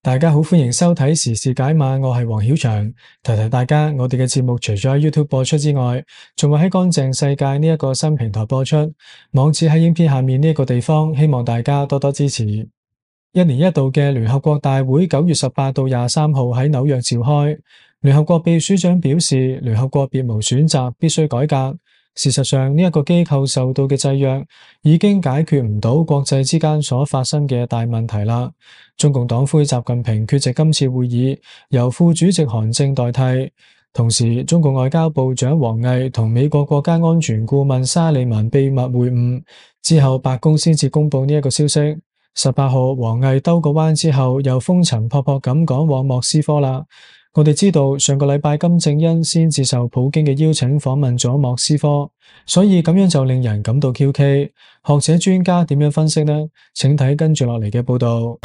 大家好，歡迎收睇時事解碼，我係黃曉翔。提提大家，我哋嘅節目除咗喺 YouTube 播出之外，仲會喺乾淨世界呢一個新平台播出。網址喺影片下面呢一個地方，希望大家多多支持。一年一度嘅聯合國大會9月18到23號喺紐約召開。聯合國秘書長表示，聯合國別無選擇，必須改革。事實上，呢一個機構受到嘅制約已經解決唔到國際之間所發生嘅大問題啦。中共黨魁習近平缺席今次會議，由副主席韓正代替。同時，中共外交部長王毅同美國國家安全顧問沙利文秘密會晤之後，白宮先至公布呢一個消息。18號，王毅兜個彎之後，又風塵僕僕咁趕往莫斯科啦。我哋知道上個禮拜金正恩先至受普京嘅邀請訪問咗莫斯科，所以咁樣就令人感到蹊蹺。學者專家點樣分析呢？請睇跟住落嚟嘅報道。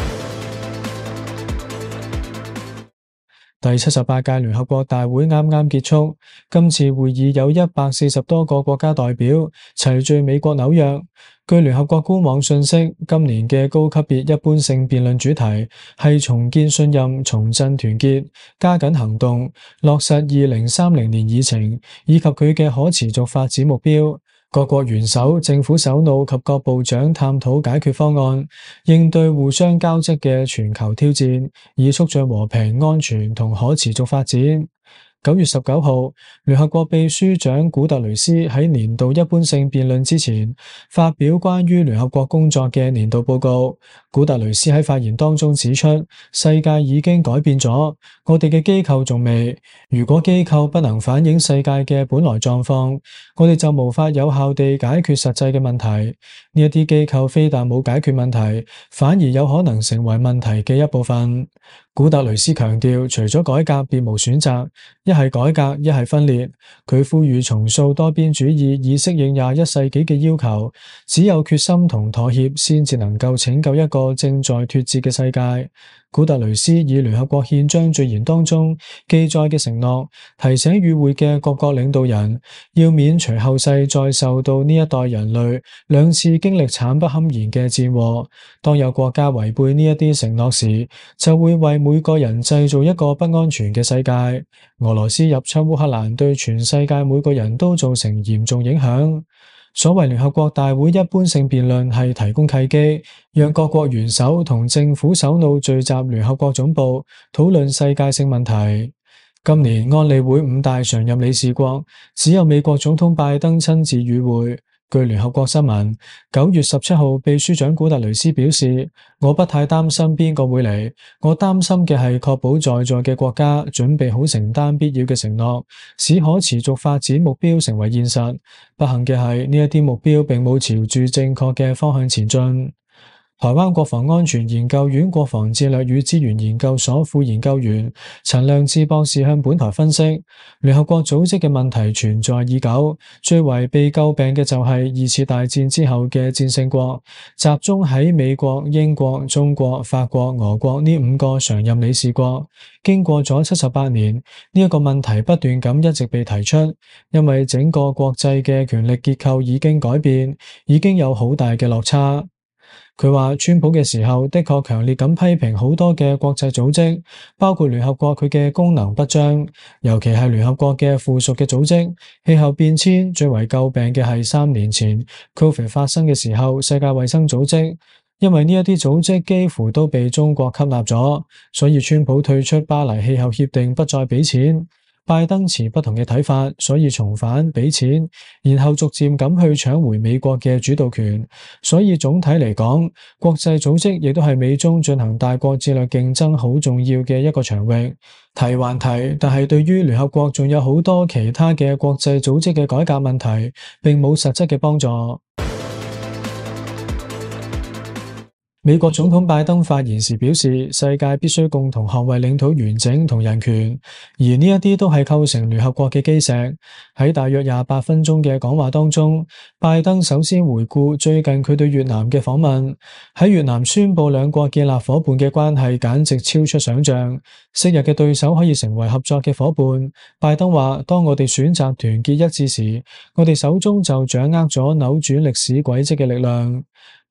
第78屆聯合國大會啱啱結束，今次會議有140多個國家代表齊聚美國紐約。據聯合國官網信息，今年嘅高級別一般性辯論主題係重建信任、重振團結、加緊行動、落實2030年議程以及佢嘅可持續發展目標。各國元首、政府首腦及各部長探討解決方案，應對互相交織嘅全球挑戰，以促進和平、安全同可持續發展。9月19號，聯合國秘書長古特雷斯喺年度一般性辯論之前發表關於聯合國工作嘅年度報告。古特雷斯喺發言當中指出，世界已經改變咗，我哋嘅機構仲未。如果機構不能反映世界嘅本來狀況，我哋就無法有效地解決實際嘅問題。呢一啲機構非但冇解決問題，反而有可能成為問題嘅一部分。古特雷斯強調，除咗改革別無選擇，一係改革，一係分裂。佢呼籲重塑多邊主義，以適應21世紀嘅要求。只有決心同妥協，先至能夠拯救一個正在脫節嘅世界。古特雷斯以聯合國憲章序言當中記載嘅承諾，提醒與會嘅各國領導人，要免除後世再受到呢一代人類2次經歷慘不堪言嘅戰禍。當有國家違背呢一啲承諾時，就會為每個人製造一個不安全嘅世界。俄羅斯入侵烏克蘭對全世界每個人都造成嚴重影響。所謂聯合國大會一般性辯論係提供契機，讓各國元首同政府首腦聚集聯合國總部，討論世界性問題。今年安理會5大常任理事國只有美國總統拜登親自與會。據聯合國新聞，9月17號，秘書長古特雷斯表示，我不太擔心邊個會嚟，我擔心嘅係確保在座嘅國家準備好承擔必要嘅承諾，使可持續發展目標成為現實。不幸嘅係，呢一啲目標並冇朝住正確嘅方向前進。台灣國防安全研究院國防戰略與資源研究所副研究員陳亮智博士向本台分析，聯合國組織嘅問題存在已久，最為被詬病嘅就係2次大戰之後嘅戰勝國，集中喺美國、英國、中國、法國、俄國呢5個常任理事國。經過咗78年，呢一個問題不斷咁一直被提出，因為整個國際嘅權力結構已經改變，已經有好大嘅落差。佢話川普嘅時候的確強烈咁批評好多嘅國際組織，包括聯合國佢嘅功能不彰，尤其係聯合國嘅附屬嘅組織。氣候變遷最為詬病嘅係3年前 COVID 發生嘅時候，世界衛生組織，因為呢一啲組織幾乎都被中國吸納咗，所以川普退出巴黎氣候協定，不再俾錢。拜登持不同嘅睇法，所以重返俾錢，然後逐漸咁去搶回美國嘅主導權。所以總體嚟講，國際組織亦都係美中進行大國戰略競爭好重要嘅一個場域。提還提，但係對於聯合國仲有好多其他嘅國際組織嘅改革問題，並冇實質嘅幫助。美國總統拜登發言時表示，世界必須共同捍衛領土完整同人權，而呢一啲都係構成聯合國嘅基石。喺大約28分鐘嘅講話當中，拜登首先回顧最近佢對越南嘅訪問。喺越南宣布兩國建立伙伴嘅關係，簡直超出想象。昔日嘅對手可以成為合作嘅伙伴。拜登話，當我哋選擇團結一致時，我哋手中就掌握咗扭轉歷史軌跡嘅力量。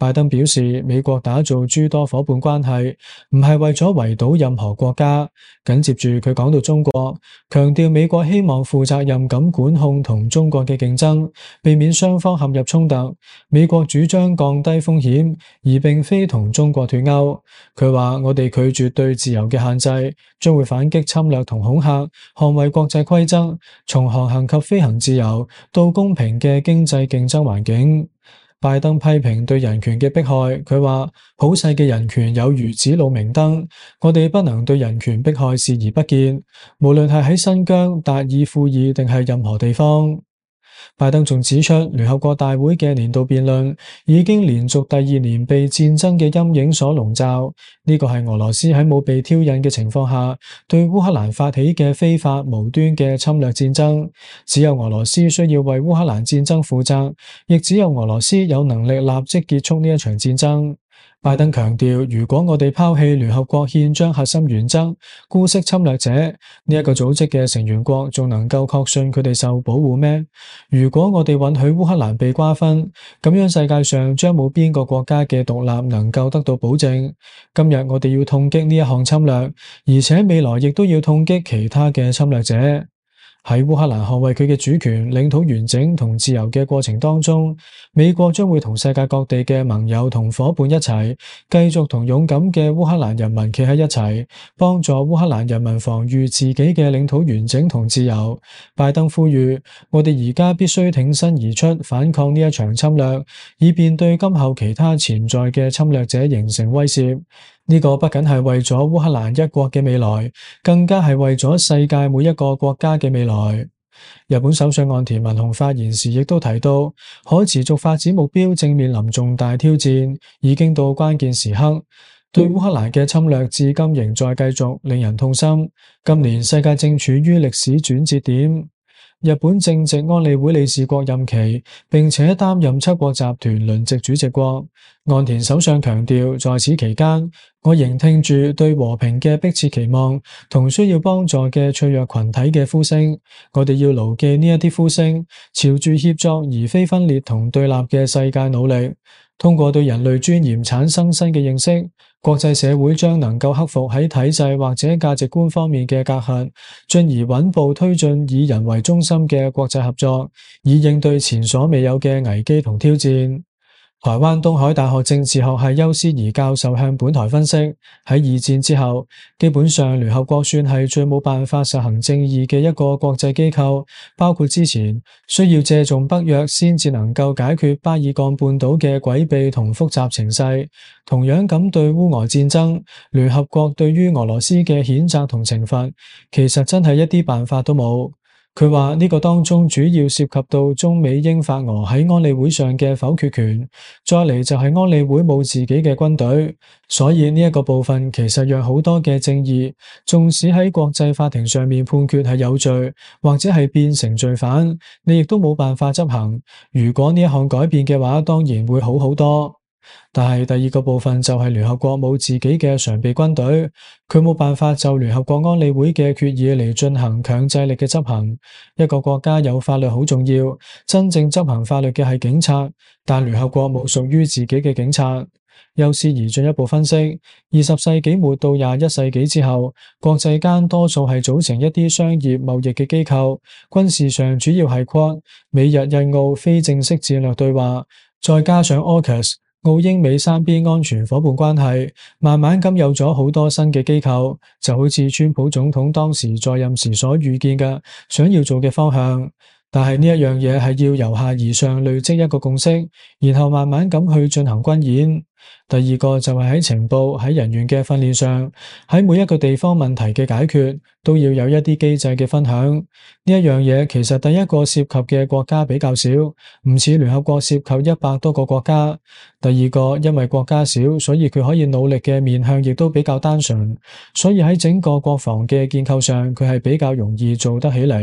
拜登表示，美國打造諸多夥伴關係，唔係為咗圍堵任何國家。緊接住佢講到中國，強調美國希望負責任咁管控同中國嘅競爭，避免雙方陷入衝突。美國主張降低風險，而並非同中國脫鈎。佢話：我哋拒絕對自由嘅限制，將會反擊侵略同恐嚇，捍衛國際規則，從航行及飛行自由到公平嘅經濟競爭環境。拜登批評對人權嘅迫害，佢話普世嘅人權有如指路明燈，我哋不能對人權迫害視而不見，無論係喺新疆、達爾富爾定係任何地方。拜登仲指出，聯合國大會嘅年度辯論已經連續第二年被戰爭嘅陰影所籠罩，呢個係俄羅斯喺冇被挑釁嘅情況下對烏克蘭發起嘅非法無端嘅侵略戰爭。只有俄羅斯需要為烏克蘭戰爭負責，亦只有俄羅斯有能力立即結束呢一場戰爭。拜登強調，如果我哋拋棄聯合國憲章核心原則，姑息侵略者，呢一個組織嘅成員國仲能夠確信佢哋受保護咩？如果我哋允許烏克蘭被瓜分，咁樣世界上將冇邊個國家嘅獨立能夠得到保證。今日我哋要痛擊呢一項侵略，而且未來亦都要痛擊其他嘅侵略者。喺烏克蘭捍衛佢嘅主權、領土完整同自由嘅過程當中，美國將會同世界各地嘅盟友同夥伴一齊，繼續同勇敢嘅烏克蘭人民企喺一齊，幫助烏克蘭人民防禦自己嘅領土完整同自由。拜登呼籲，我哋而家必須挺身而出，反抗呢一場侵略，以便對今後其他潛在嘅侵略者形成威懾。呢個不僅係為咗烏克蘭一國嘅未來，更加係為咗世界每一個國家嘅未來。日本首相岸田文雄發言時亦都提到，可持續發展目標正面臨重大挑戰，已經到關鍵時刻。對烏克蘭嘅侵略至今仍在繼續，令人痛心。今年世界正處於歷史轉折點。日本正值安理會理事國任期，並且擔任七國集團輪值主席國。岸田首相強調，在此期間，我仍聽住對和平嘅迫切期望同需要幫助嘅脆弱群體嘅呼聲。我哋要牢記呢一啲呼聲，朝住協作而非分裂同對立嘅世界努力。通過對人類尊嚴產生新嘅認識，國際社會將能夠克服喺體制或者價值觀方面嘅隔閡，進而穩步推進以人為中心嘅國際合作，以應對前所未有嘅危機同挑戰。台灣東海大學政治學系邱思怡教授向本台分析，喺二戰之後，基本上聯合國算係最冇辦法實行正義嘅一個國際機構，包括之前需要借重北約先至能夠解決巴爾幹半島嘅詭秘同複雜情勢。同樣咁對烏俄戰爭，聯合國對於俄羅斯嘅譴責同懲罰，其實真係一啲辦法都冇。佢話呢個當中主要涉及到中美英法俄喺安理會上嘅否決權，再嚟就係安理會冇自己嘅軍隊，所以呢一個部分其實讓好多嘅正義，縱使喺國際法庭上面判決係有罪，或者係變成罪犯，你亦都冇辦法執行。如果呢一項改變嘅話，當然會好好多。但係第二個部分就係聯合國冇自己嘅常備軍隊，佢冇辦法就聯合國安理會嘅決議嚟進行強制力嘅執行。一個國家有法律好重要，真正執行法律嘅係警察，但聯合國冇屬於自己嘅警察。邱思怡進一步分析，20世紀末到21世紀之後，國際間多數係組成一啲商業貿易嘅機構，軍事上主要係 QUAD 美日印澳非正式戰略對話，再加上 AUKUS澳英美三邊安全夥伴關係，慢慢咁有咗好多新嘅機構，就好似川普總統當時在任時所預見嘅想要做嘅方向。但係呢一樣嘢係要由下而上累積一個共識，然後慢慢咁去進行軍演。第二個就係喺情報、喺人員嘅訓練上，喺每一個地方問題嘅解決，都要有一啲機制嘅分享。呢一樣嘢其實第一個涉及嘅國家比較少，唔似聯合國涉及100多個國家。第二個因為國家少，所以佢可以努力嘅面向亦都比較單純，所以喺整個國防嘅建構上，佢係比較容易做得起嚟。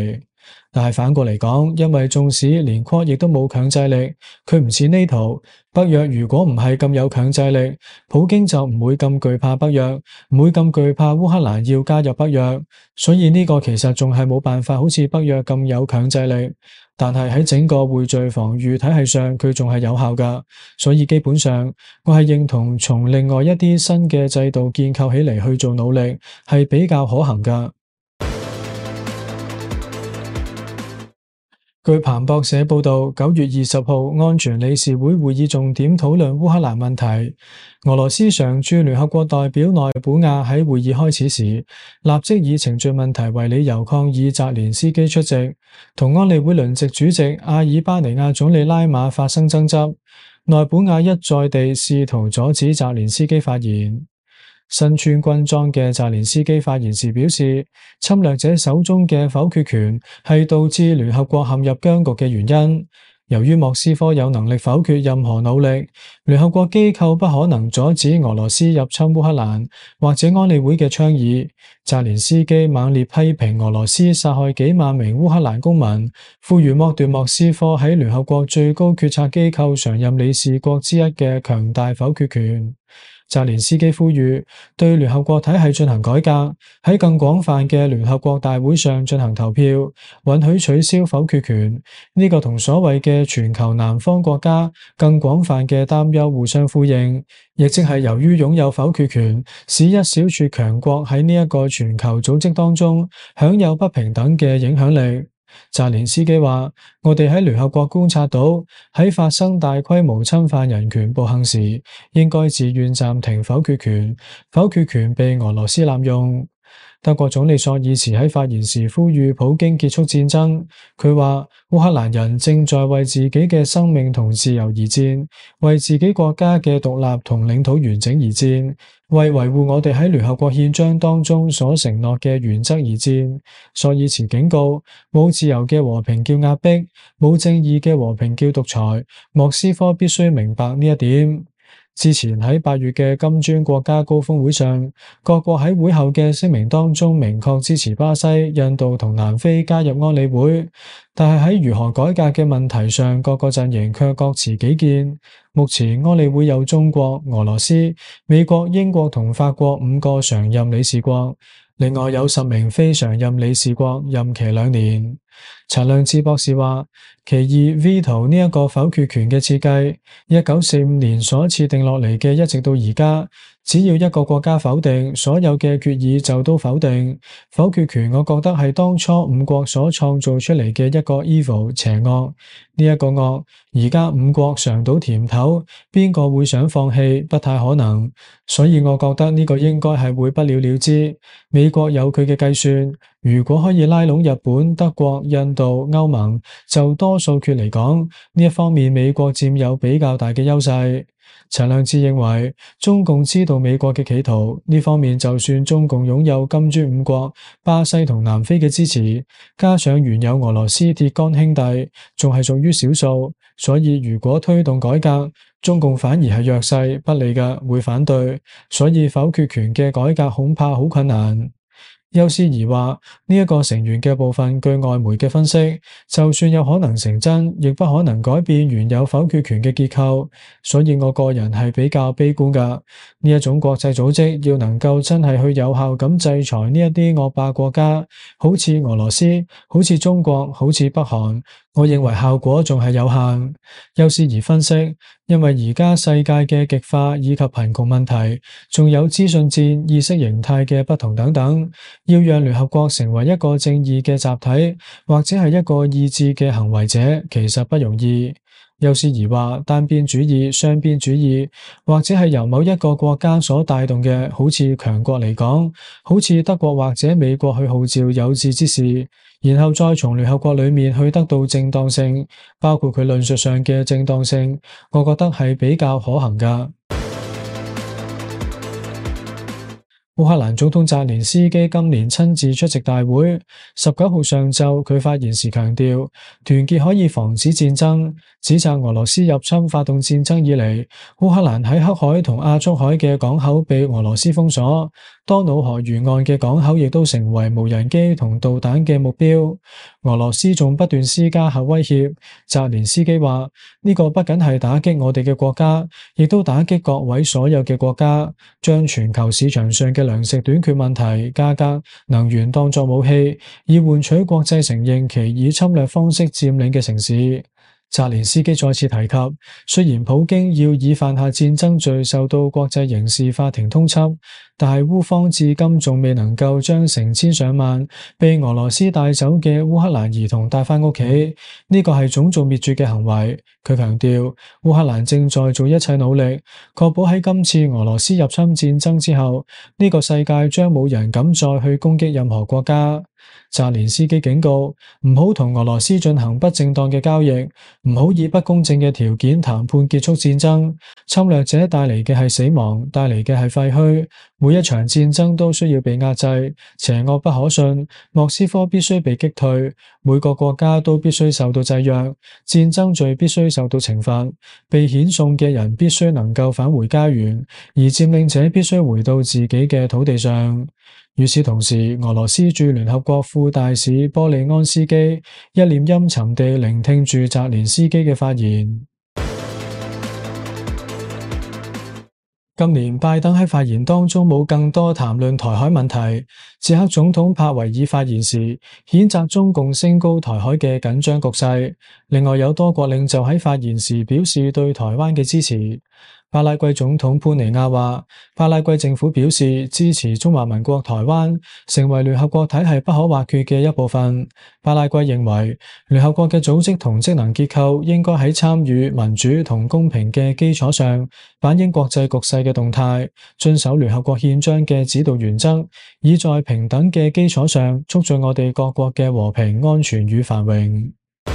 但係反過嚟講，因為縱使連 Quad 亦都冇強制力，佢唔似 NATO。北約如果唔係咁有強制力，普京就唔會咁懼怕北約，唔會咁懼怕烏克蘭要加入北約。所以呢個其實仲係冇辦法好似北約咁有強制力，但係喺整個匯聚防禦體系上，佢仲係有效㗎。所以基本上，我係認同從另外一啲新嘅制度建構起嚟去做努力，係比較可行㗎。據彭博社報道，9月20號安全理事會會議重點討論烏克蘭問題。俄羅斯常駐聯合國代表內古亞喺會議開始時，立即以程序問題為理由抗議澤連斯基出席，同安理會輪值主席阿爾巴尼亞總理拉馬發生爭執。內古亞一再地試圖阻止澤連斯基發言。身穿軍裝嘅澤連斯基發言時表示，侵略者手中嘅否決權係導致聯合國陷入僵局嘅原因。由於莫斯科有能力否決任何努力，聯合國機構不可能阻止俄羅斯入侵烏克蘭或者安理會嘅倡議。澤連斯基猛烈批評俄羅斯殺害幾萬名烏克蘭公民，呼籲剝奪莫斯科喺聯合國最高決策機構常任理事國之一嘅強大否決權。澤連斯基呼籲對聯合國體系進行改革，喺更廣泛嘅聯合國大會上進行投票，允許取消否決權。呢個同所謂嘅全球南方國家更廣泛嘅擔憂互相呼應，亦即係由於擁有否決權，使一小撮強國喺呢一個全球組織當中享有不平等嘅影響力。澤連斯基話：我哋喺聯合國觀察到，喺發生大規模侵犯人權暴行時，應該自願暫停否決權，否決權被俄羅斯濫用。德國總理朔爾茨喺發言時呼籲普京結束戰爭。佢話：烏克蘭人正在為自己嘅生命同自由而戰，為自己國家嘅獨立同領土完整而戰，為維護我哋喺聯合國憲章當中所承諾嘅原則而戰。朔爾茨警告：冇自由嘅和平叫壓迫，冇正義嘅和平叫獨裁。莫斯科必須明白呢一點。之前喺8月嘅金磚國家高峰會上，各國喺會後嘅聲明當中明確支持巴西、印度同南非加入安理會，但係喺如何改革嘅問題上，各個陣營卻各持己見。目前安理會有中國、俄羅斯、美國、英國同法國5個常任理事國，另外有10名非常任理事國，任期2年。陳亮智博士話：其二 veto 呢一個否決權嘅設計，1945年所設定落嚟嘅，一直到而家，只要一個國家否定，所有嘅決議就都否定。否決權我覺得係當初5國所創造出嚟嘅一個 evil 邪惡，呢一個惡而家5國嘗到甜頭，邊個會想放棄？不太可能。所以我覺得呢個應該係會不了了之。美國有佢嘅計算，如果可以拉攏日本、德國、印度、歐盟，就多數決嚟講，呢一方面美國佔有比較大嘅優勢。陳亮智認為，中共知道美國嘅企圖，呢方面就算中共擁有金磚5國、巴西同南非嘅支持，加上原有俄羅斯鐵桿兄弟，仲係屬於少數，所以如果推動改革，中共反而係弱勢不利嘅，會反對，所以否決權嘅改革恐怕好困難。邱思怡話：呢一個成員嘅部分，據外媒嘅分析，就算有可能成真，亦不可能改變原有否決權嘅結構。所以我個人係比較悲觀噶。呢一種國際組織要能夠真係去有效咁制裁呢一啲惡霸國家，好似俄羅斯、好似中國、好似北韓，我認為效果仲係有限。邱思怡分析，因為而家世界嘅極化以及貧窮問題，仲有資訊戰、意識形態嘅不同等等，要讓聯合國成為一個正義嘅集體，或者係一個意志嘅行為者，其實不容易。邱思怡話，單邊主義、雙邊主義，或者係由某一個國家所帶動嘅，好似強國嚟講，好似德國或者美國去號召有志之士，然後再從聯合國裏面去得到正當性，包括佢論述上嘅正當性，我覺得係比較可行㗎。烏克蘭總統澤連斯基今年親自出席大會。19號上晝，佢發言時強調，團結可以防止戰爭，指責俄羅斯入侵發動戰爭以嚟，烏克蘭喺黑海同亞速海嘅港口被俄羅斯封鎖， 多瑙河沿岸嘅港口亦都成為無人機同導彈嘅目標。俄羅斯仲不斷施加核威脅。澤連斯基話：呢個不僅係打擊我哋嘅國家，亦都打擊各位所有嘅國家，將全球市場上嘅糧食短缺問題、價格、能源當作武器，以換取國際承認其以侵略方式佔領嘅城市。澤連斯基再次提及，雖然普京要以犯下戰爭罪受到國際刑事法庭通緝，但係烏方至今仲未能夠將成千上萬被俄羅斯帶走嘅烏克蘭兒童帶返屋企，呢個係種族滅絕嘅行為。佢強調，烏克蘭正在做一切努力，確保喺今次俄羅斯入侵戰爭之後，呢個世界將冇人敢再去攻擊任何國家。澤連斯基警告，唔好同俄羅斯進行不正當嘅交易，唔好以不公正嘅條件談判結束戰爭。侵略者帶嚟嘅係死亡，帶嚟嘅係廢墟。每一場戰爭都需要被壓制，邪惡不可信，莫斯科必須被擊退，每個國家都必須受到制約，戰爭罪必須受到懲罰，被遣送嘅人必須能夠返回家園，而佔領者必須回到自己嘅土地上。與此同時，俄羅斯駐聯合國副大使波利安斯基一臉陰沉地聆聽住澤連斯基嘅發言。今年拜登喺發言當中冇更多談論台海問題，捷克總統帕維爾發言時譴責中共升高台海嘅緊張局勢。另外有多國領袖喺發言時表示對台灣嘅支持。巴拉圭總統潘尼亞話，巴拉圭政府表示支持中華民國台灣成為聯合國體系不可或缺嘅一部分。巴拉圭認為，聯合國嘅組織同職能結構應該喺參與、民主同公平嘅基礎上，反映國際局勢嘅動態，遵守聯合國憲章嘅指導原則，以在平等嘅基礎上促進我哋各國嘅和平、安全與繁榮。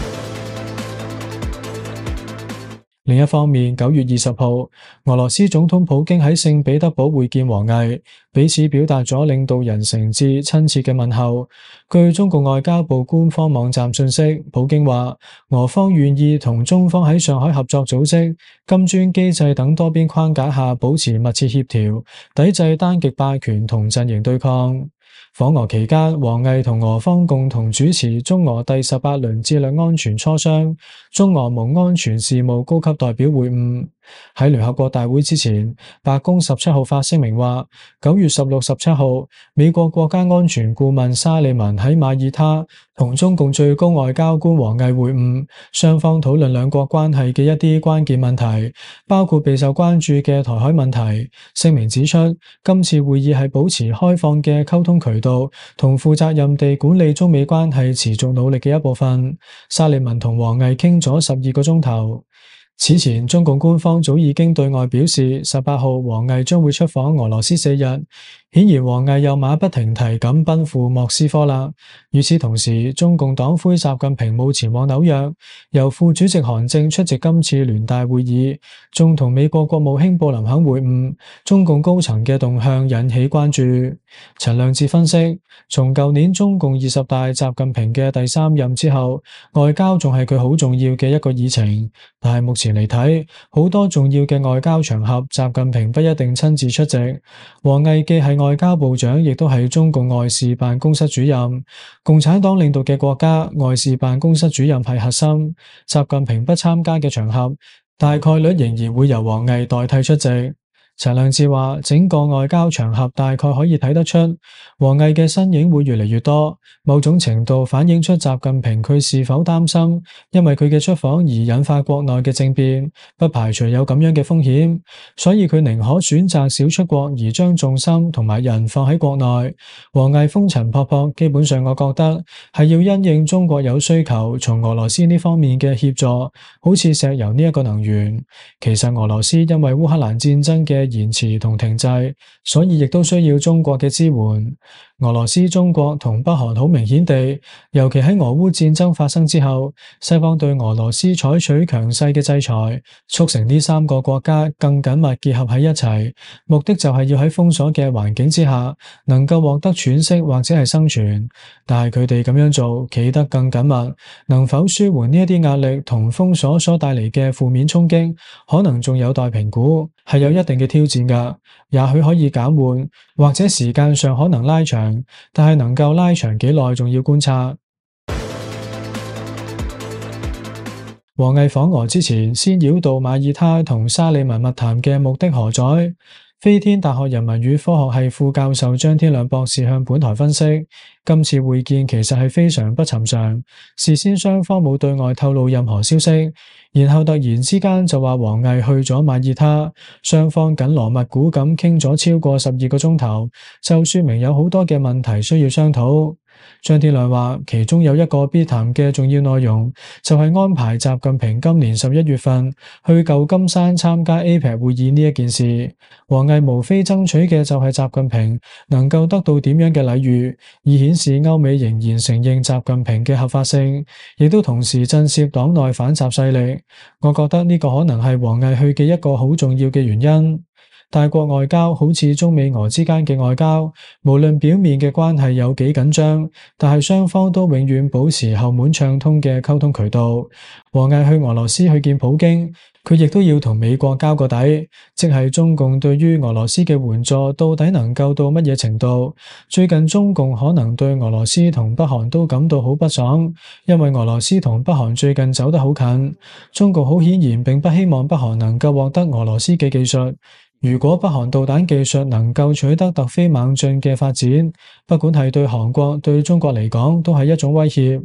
另一方面，9月20號，俄羅斯總統普京喺聖彼得堡會見王毅，彼此表達咗領導人誠摯親切嘅問候。據中共外交部官方網站信息，普京話俄方願意同中方喺上海合作組織、金磚機制等多邊框架下保持密切協調，抵制單極霸權同陣營對抗。訪俄期間，王毅同俄方共同主持中俄第18輪戰略安全磋商、中俄蒙安全事務高級代表會晤。喺聯合國大會之前，白宮17號發聲明話，9月16、17號，美國國家安全顧問沙利文喺馬耳他同中共最高外交官王毅會晤，雙方討論兩國關係嘅一啲關鍵問題，包括備受關注嘅台海問題。聲明指出，今次會議係保持開放嘅溝通渠道同負責任地管理中美關係持續努力嘅一部分。沙利文同王毅傾咗12個鐘頭。此前，中共官方早已經對外表示，18號王毅將會出訪俄羅斯4日。顯然，王毅又馬不停蹄咁奔赴莫斯科啦。與此同時，中共黨魁習近平冇前往紐約，由副主席韓正出席今次聯大會議，仲同美國國務卿布林肯會晤。中共高層嘅動向引起關注。陳亮智分析，從舊年中共20大習近平嘅第3任之後，外交仲係佢好重要嘅一個議程，但係目前嚟睇，好多重要嘅外交場合，習近平不一定親自出席。王毅既係外交部長，亦都係中共外事辦公室主任。共產黨領導嘅國家，外事辦公室主任係核心。習近平不參加嘅場合，大概率仍然會由王毅代替出席。陳亮智話，整個外交場合大概可以睇得出，王毅嘅身影會越嚟越多，某種程度反映出習近平佢是否擔心，因為佢嘅出訪而引發國內嘅政變，不排除有咁樣嘅風險，所以佢寧可選擇少出國而將重心同埋人放喺國內。王毅風塵僕僕，基本上我覺得係要因應中國有需求，從俄羅斯呢方面嘅協助，好似石油呢一個能源。其實俄羅斯因為烏克蘭戰爭嘅延遲同停滯，所以亦都需要中國嘅支援。 俄羅斯、中國同北韓好明顯地，尤其喺俄烏戰爭發生之後，西方對俄羅斯採取強勢嘅制裁，促成呢三個國家更緊密結合喺一齊，目的就係要喺封鎖嘅環境之下，能夠獲得喘息或者係生存。但係佢哋咁樣做，企得更緊密，能否舒緩呢一啲壓力同封鎖所帶嚟嘅負面衝擊，可能仲有待評估，係有一定嘅挑戰㗎。也許可以減緩，或者時間上可能拉長，但係能夠拉長幾耐，仲要觀察。王毅訪俄之前，先繞道馬耳他同沙利文密談嘅目的何在？飛天大學人文與科學系副教授張天亮博士向本台分析，今次會見其實係非常不尋常，事先雙方冇對外透露任何消息，然後突然之間就話王毅去咗馬耳他，雙方緊鑼密鼓咁傾咗超過12個鐘頭，就說明有好多嘅問題需要商討。張天亮話，其中有一個必談嘅重要內容，就係安排習近平今年11月份去舊金山參加 APEC 會議呢一件事。王毅無非爭取嘅就係習近平能夠得到點樣嘅禮遇，以顯示歐美仍然承認習近平嘅合法性，亦都同時震懾黨內反習勢力。我覺得呢個可能係王毅去嘅一個好重要嘅原因。大國外交好似中美俄之間嘅外交，無論表面嘅關係有幾緊張，但係雙方都永遠保持後門暢通嘅溝通渠道。王毅去俄羅斯去見普京，佢亦都要同美國交個底，即係中共對於俄羅斯嘅援助到底能夠到乜嘢程度。最近中共可能對俄羅斯同北韓都感到好不爽，因為俄羅斯同北韓最近走得好近，中共好顯然並不希望北韓能夠獲得俄羅斯嘅技術。如果北韓導彈技術能夠取得突飛猛進嘅發展，不管係對韓國、對中國嚟講，都係一種威脅。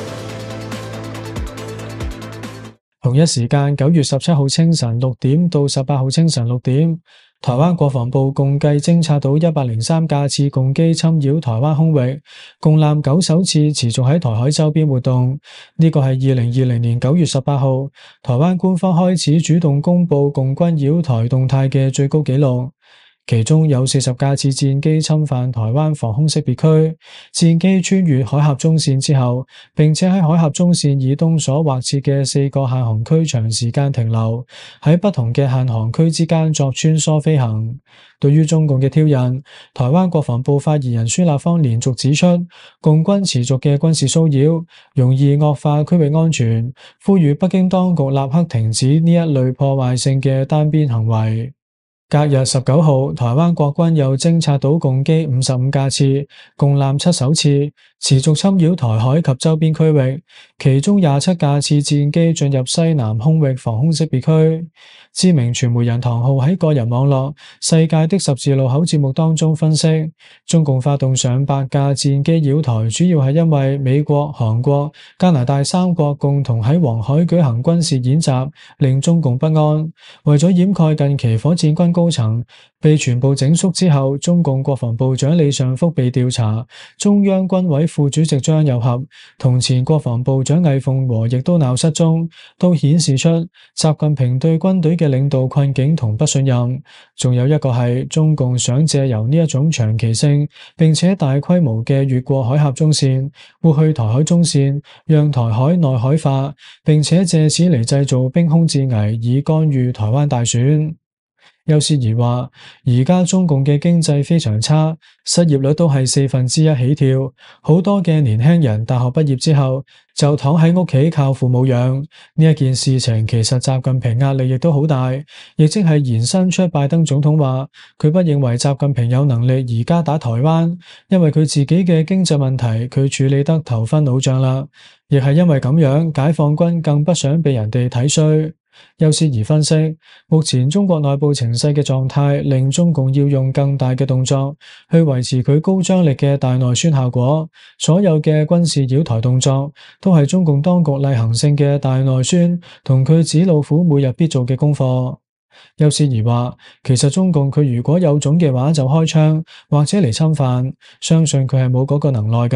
同一時間，9月17號清晨6點到18號清晨6點，台灣國防部共計偵察到103架次共機侵擾台灣空域，共艦9艘次持續喺台海周邊活動。呢個係2020年9月18號，台灣官方開始主動公布共軍擾台動態嘅最高紀錄。其中有40架次戰機侵犯台灣防空識別區，戰機穿越海峽中線之後，並且喺海峽中線以東所劃設嘅4個限航區長時間停留，喺不同嘅限航區之間作穿梭飛行。對於中共嘅挑釁，台灣國防部發言人孫立方連續指出，共軍持續嘅軍事騷擾容易惡化區域安全，呼籲北京當局立刻停止呢一類破壞性嘅單邊行為。隔日19號，台灣國軍又偵察到共機55架次，共艦7艘次，持續侵擾台海及周邊區域，其中27架次戰機進入西南空域防空識別區。知名傳媒人唐浩喺個人網絡《世界的十字路口》節目當中分析，中共發動上百架戰機擾台，主要係因為美國、韓國、加拿大3國共同喺黃海舉行軍事演習，令中共不安。為咗掩蓋近期火箭軍高層被全部整肅之後，中共國防部長李尚福被調查，中央軍委副主席張又俠同前國防部長魏鳳和亦都鬧失蹤，都顯示出習近平對軍隊嘅領導困境同不信任。仲有一個係中共想借由呢一種長期性並且大規模嘅越過海峽中線，抹去台海中線，讓台海內海化，並且借此嚟製造兵凶戰危，以干預台灣大選。邱思怡話，而家中共嘅經濟非常差，失業率都係1/4起跳，好多嘅年輕人大學畢業之後就躺喺屋企靠父母養。呢一件事情其實習近平壓力亦都好大，亦即係延伸出拜登總統話，佢不認為習近平有能力而家打台灣，因為佢自己嘅經濟問題佢處理得頭昏腦脹啦，亦係因為咁樣，解放軍更不想被人哋睇衰。邱思怡分析，目前中國內部情勢嘅狀態令中共要用更大嘅動作去維持佢高張力嘅大內宣效果。所有嘅軍事擾台動作都係中共當局例行性嘅大內宣同佢紙老虎每日必做嘅功課。邱思怡話，其實中共佢如果有種嘅話就開槍或者嚟侵犯，相信佢係冇嗰個能耐㗎，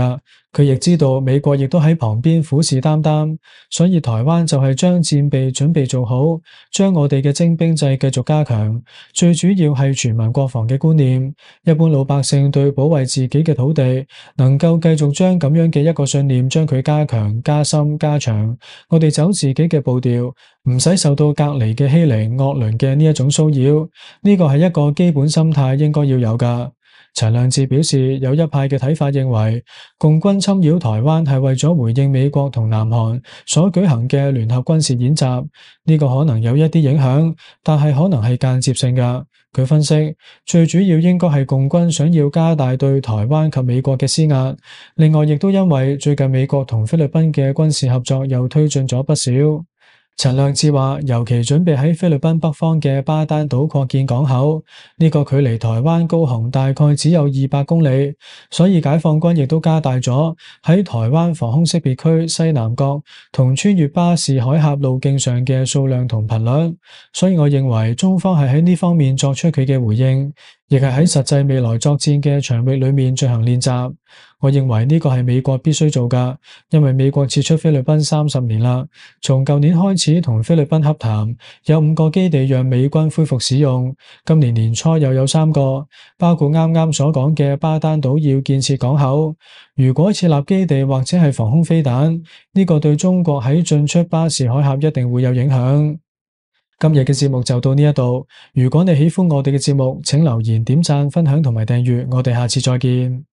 佢亦知道美國亦都喺旁邊虎視眈眈，所以台灣就係將戰備準備做好，將我哋嘅徵兵制繼續加強。最主要係全民國防嘅觀念，一般老百姓對保衛自己嘅土地，能夠繼續將咁樣嘅一個信念，將佢加強、加深、加長。我哋走自己嘅步調，唔使受到隔離嘅欺凌、惡鄰嘅呢一種騷擾。呢個係一個基本心態應該要有㗎。陳亮智表示，有一派嘅睇法認為，共軍侵擾台灣係為咗回應美國同南韓所舉行嘅聯合軍事演習，呢個可能有一啲影響，但係可能係間接性㗎。佢分析，最主要應該係共軍想要加大對台灣及美國嘅施壓，另外亦都因為最近美國同菲律賓嘅軍事合作又推進咗不少。陳亮智話，尤其準備喺菲律賓北方嘅巴丹島擴建港口，呢個距離台灣高雄大概只有200公里，所以解放軍亦都加大咗喺台灣防空識別區西南角同穿越巴士海峽路徑上嘅數量同頻率。所以我認為中方係喺呢方面作出佢嘅回應，亦係喺實際未來作戰嘅場域裏面進行練習。我認為呢個係美國必須做㗎，因為美國撤出菲律賓30年啦，從舊年開始同菲律賓洽談，有5個基地讓美軍恢復使用，今年年初又有3個，包括啱啱所講嘅巴丹島要建設港口。如果設立基地或者係防空飛彈，呢個對中國喺進出巴士海峽一定會有影響。今日嘅節目就到呢一度，如果你喜歡我哋嘅節目，請留言、點讚、分享同埋訂閱，我哋下次再見。